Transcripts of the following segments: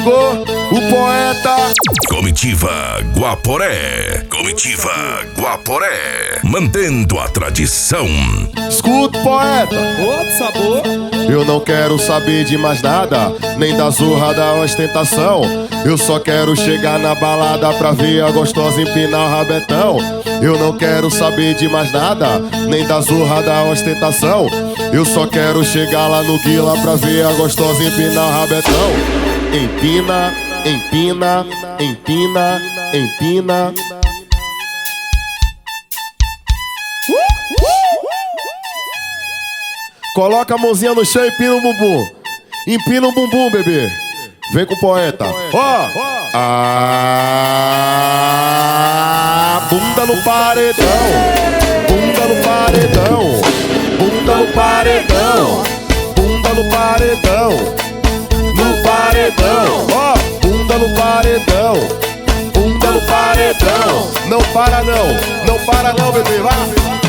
chegou o poeta. Comitiva Guaporé. Comitiva Guaporé. Mantendo a tradição. Escuta, poeta. Outro sabor. Eu não quero saber de mais nada, nem da zorra da ostentação. Eu só quero chegar na balada pra ver a gostosa empinar o rabetão. Eu não quero saber de mais nada, nem da zorra da ostentação. Eu só quero chegar lá no Guila pra ver a gostosa empinar o rabetão. Empina, empina, empina, empina. Coloca a mãozinha no chão e empina o bumbum. Empina o bumbum, bebê. Vem com o poeta. Ó! Bunda no paredão. Bunda no paredão. Bunda no paredão. Bunda no paredão. No paredão. Ó! Bunda no paredão. Bunda no paredão. Não para não. Não para não, bebê. Vai!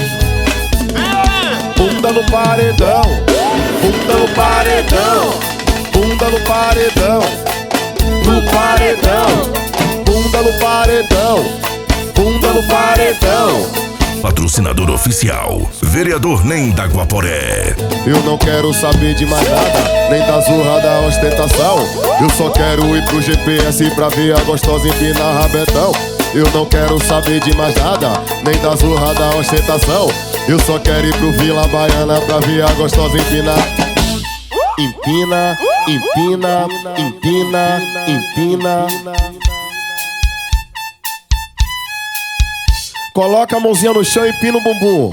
Bunda no paredão, bunda no paredão, bunda no paredão, no paredão, bunda no paredão, bunda no paredão. Patrocinador oficial, vereador Nem da Guaporé. Eu não quero saber de mais nada, nem da zorra da ostentação. Eu só quero ir pro GPS pra ver a gostosa empinar rabetão. Eu não quero saber de mais nada, nem da zorra da ostentação. Eu só quero ir pro Vila Baiana pra ver a gostosa empinar. Empina, empina, empina, empina. Coloca a mãozinha no chão e empina o bumbum.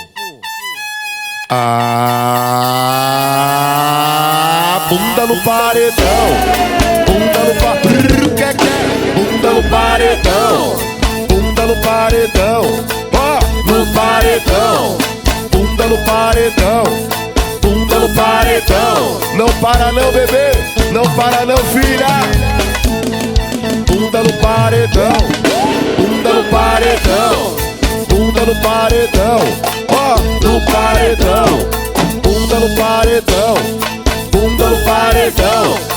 Bunda no paredão. Bunda no paredão. Bunda no paredão. Bunda no paredão. No paredão, bunda no paredão, bunda no paredão. Não para não, bebê, não para não, filha. Bunda no paredão, bunda no paredão, bunda no paredão. Ó, no paredão, bunda no paredão, bunda no paredão.